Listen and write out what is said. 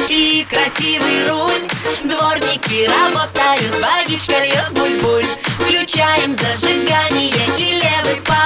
и красивый руль. Дворники работают, водичка льет буль-буль. Включаем зажигание и левый поворот.